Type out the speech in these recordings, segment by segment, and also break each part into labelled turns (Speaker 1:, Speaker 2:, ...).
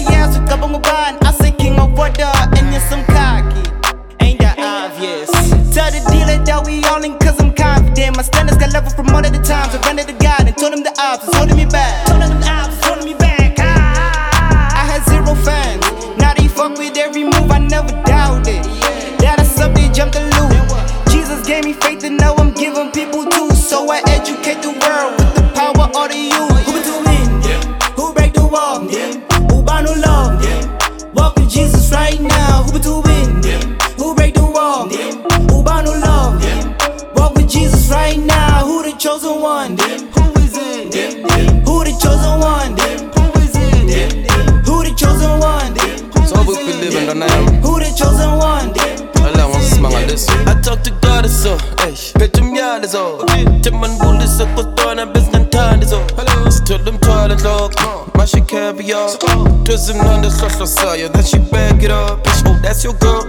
Speaker 1: yeah, suka banguban. I say king of water, and you're some cocky. Ain't that obvious? Tell the dealer that we all in cause I'm confident. My standards got level from all of the times. I ran to the God and told him the odds was holding me back. I had 0 fans. Now they fuck with every move, I never doubted that I subbed, they jumped the loop. Jesus gave me faith and now I'm giving people too. So I educate the world with the power of the youth. Who to win? Who break the wall? Who buy no love? Walk with Jesus right now. Who to win? Who break the wall? Who buy no love? Walk with Jesus right now. Who the chosen one? Who is it? Who the chosen one? Who is it? Who the chosen one?
Speaker 2: So we believe in the name.
Speaker 1: Who the chosen one?
Speaker 2: I talk to God is so, petrum yard is all. Timman bull is a cotton and business time is all. Still them toilet dog, my shit caviar. Twist him on the social side, that she back it up. Oh, that's your girl,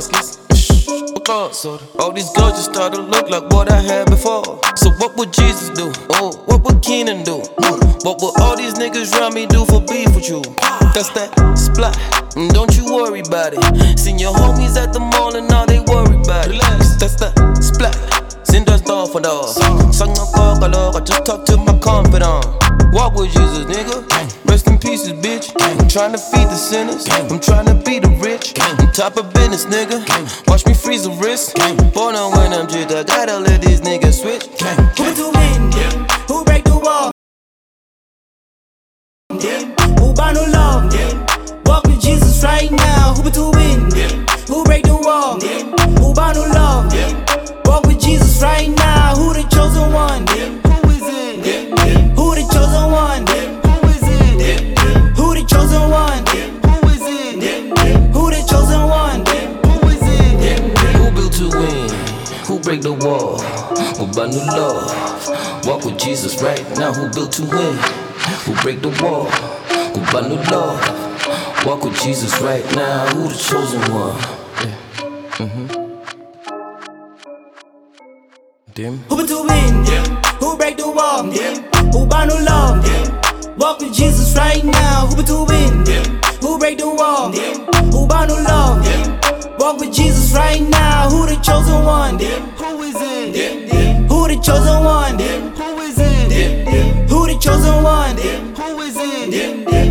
Speaker 2: all these girls just start to look like what I had before. So what would Jesus do? Oh, what would Keenan do? What would all these niggas around me do for beef with you? That's that splat, don't you worry about it. Seen your homies at the mall and now they worry about it. That's that splat, sin does dog for dog. Sang no I just talk to my confidant. Walk with Jesus, nigga. Rest in pieces, bitch. I'm trying to feed the sinners. I'm trying to be the rich. On top of business, nigga. Watch me freeze the wrist. Born on when I'm jit, I gotta let these niggas switch.
Speaker 1: Who to win? Who break the wall? Who buy no love? Walk with Jesus right now. Who to win? Who break the wall? Who buy no love? Walk with Jesus right now. Who the chosen one? Who is it? Who the chosen one? Who is it? Who the chosen one? Who is it? Who the chosen one? Who is it?
Speaker 2: Who built to win? Who break the wall? Who buy new love? Walk with Jesus right now. Who built to win? Who break the wall? Who buy new love? Walk with Jesus right now. Who the chosen one?
Speaker 1: Who to win? Who break the wall? Who buy no love? Walk with Jesus right now. Who to win? Who break the wall? Who buy no love? Walk with Jesus right now. Who the chosen one? Who is it? Who the chosen one? Who is it? Who the chosen one? Who is it?